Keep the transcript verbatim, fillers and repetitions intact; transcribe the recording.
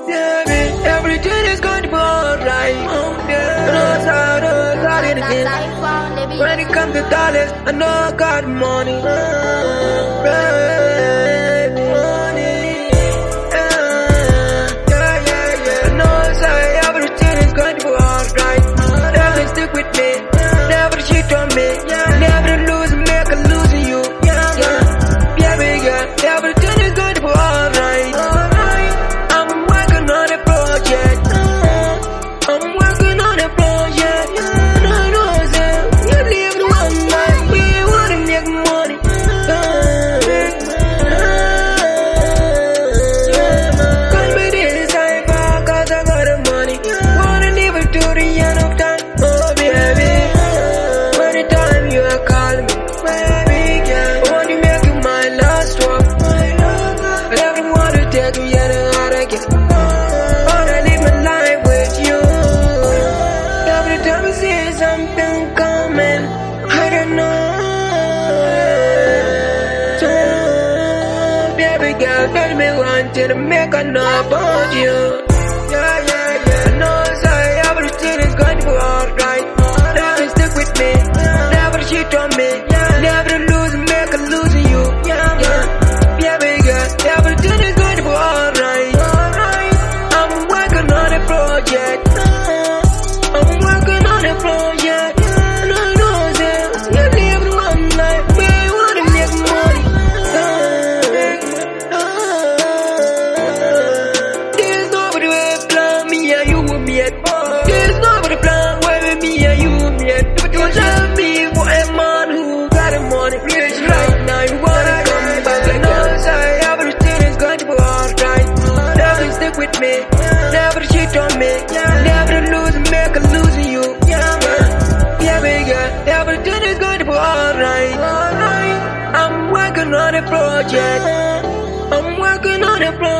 Yeah, babe, everything is going to be alright. Oh, yeah. I know it's hard, I know it's hard in the game. When it comes to dollars, I know I got money. Oh, baby, money. Yeah, yeah, yeah, yeah. I know it's hard, everything is going to be alright. Never stick with me, never cheat on me, never lose me, make a lose you. Yeah, yeah, yeah, big girl, everything is going to be alright. I'm working on a project. I'm working on a project. No, no, sir, you live one life. We wanna make money. Call me this time, cause I got the money. Wanna live it to the end of time. Oh, baby, anytime you call me, baby, yeah. I wanna make you my last one. I never wanna take you yet out again. I wanna live my life with you. Every time I see something coming, I don't know. So, baby girl, tell me one thing to make I know about you. Yeah, yeah, yeah. I know it's like everything is going to be alright. Never stick with me, never cheat on me, never lose me, make a lose you. Yeah, yeah, yeah, baby girl, everything is going to be alright. I'm working on a project. I'm working on a project. No, no, sir, you live one life. We wanna make money. There's nobody will plan me and you will meet. There's nobody plan where me and you will meet. But you love me for a man who got the money. Rich right now, you wanna come back. I know, sir, everything is going to be alright. Never stick with me, never cheat on me, never lose me, make a lose you. Yeah, yeah, baby girl, everything is going to be alright. I'm working on a project. I'm working on a project.